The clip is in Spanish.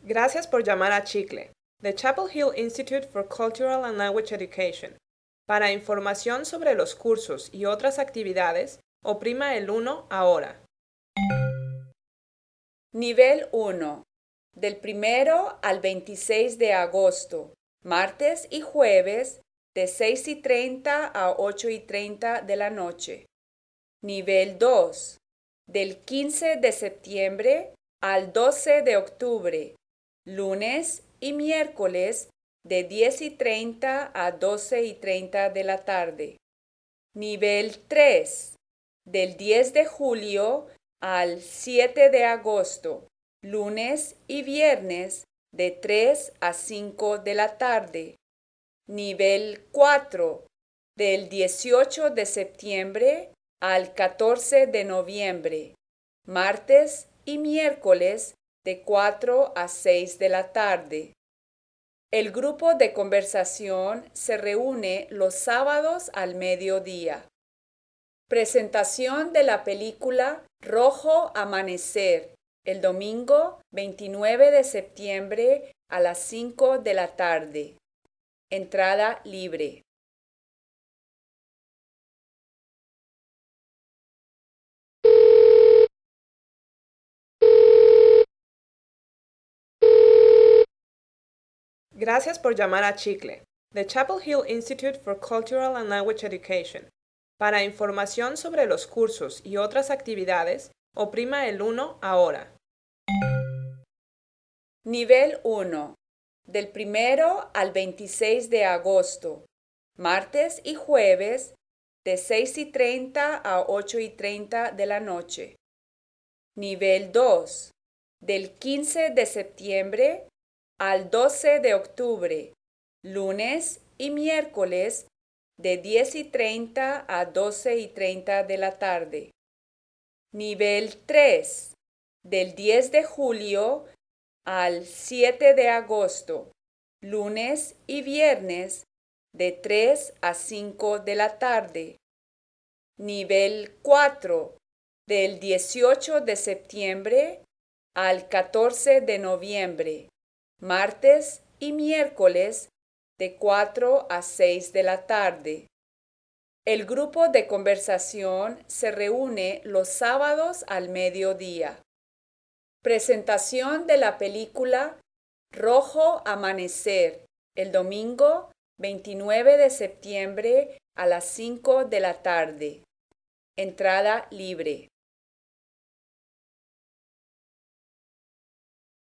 Gracias por llamar a Chicle, The Chapel Hill Institute for Cultural and Language Education. Para información sobre los cursos y otras actividades, oprima el 1 ahora. Nivel 1. Del 1 al 26 de agosto, martes y jueves, de 6:30 a 8:30 de la noche. Nivel 2. Del 15 de septiembre al 12 de octubre, lunes y miércoles, de 10:30 a 12:30 de la tarde. Nivel 3. Del 10 de julio al 7 de agosto, lunes y viernes, de 3 a 5 de la tarde. Nivel 4. Del 18 de septiembre al 14 de noviembre, martes y miércoles, de 4 a 6 de la tarde. El grupo de conversación se reúne los sábados al mediodía. Presentación de la película Rojo Amanecer, el domingo 29 de septiembre a las 5 de la tarde. Entrada libre. Gracias por llamar a Chicle, The Chapel Hill Institute for Cultural and Language Education. Para información sobre los cursos y otras actividades, oprima el 1 ahora. Nivel 1. Del 1 al 26 de agosto, martes y jueves, de 6:30 a 8:30 de la noche. Nivel 2. Del 15 de septiembre al 12 de octubre, lunes y miércoles, de 10:30 a 12:30 de la tarde. Nivel 3. Del 10 de julio al 7 de agosto, lunes y viernes, de 3 a 5 de la tarde. Nivel 4. Del 18 de septiembre al 14 de noviembre, martes y miércoles, de 4 a 6 de la tarde. El grupo de conversación se reúne los sábados al mediodía. Presentación de la película Rojo Amanecer, el domingo 29 de septiembre a las 5 de la tarde. Entrada libre.